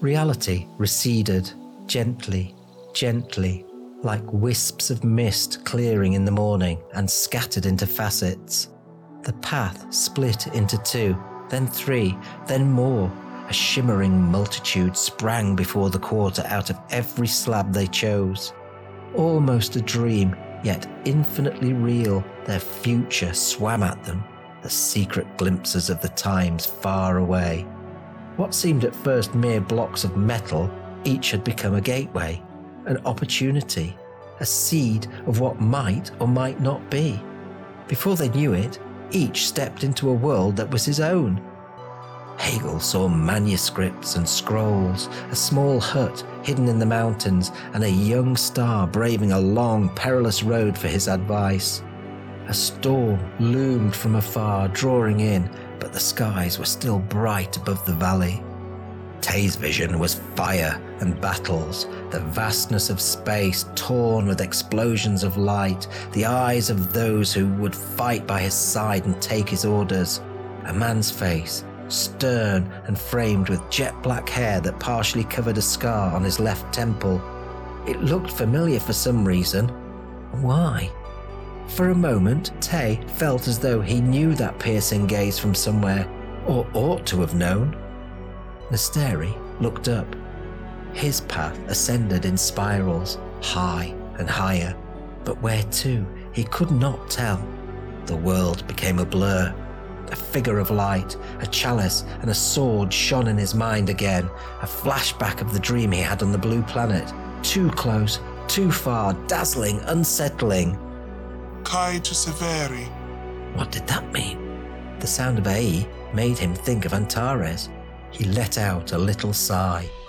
Reality receded, gently, gently, like wisps of mist clearing in the morning and scattered into facets. The path split into 2, then 3, then more. A shimmering multitude sprang before the quarter out of every slab they chose. Almost a dream, yet infinitely real, their future swam at them, the secret glimpses of the times far away. What seemed at first mere blocks of metal, each had become a gateway, an opportunity, a seed of what might or might not be. Before they knew it, each stepped into a world that was his own. Hegel saw manuscripts and scrolls, a small hut hidden in the mountains, and a young star braving a long, perilous road for his advice. A storm loomed from afar, drawing in, but the skies were still bright above the valley. Tay's vision was fire and battles, the vastness of space torn with explosions of light, the eyes of those who would fight by his side and take his orders. A man's face, stern and framed with jet black hair that partially covered a scar on his left temple. It looked familiar for some reason. Why? For a moment, Tay felt as though he knew that piercing gaze from somewhere, or ought to have known. Nasteri looked up. His path ascended in spirals, high and higher, but where to, he could not tell. The world became a blur. A figure of light, a chalice and a sword shone in his mind again, a flashback of the dream he had on the blue planet. Too close, too far, dazzling, unsettling. Kai to Severi. What did that mean? The sound of Ae made him think of Antares. He let out a little sigh.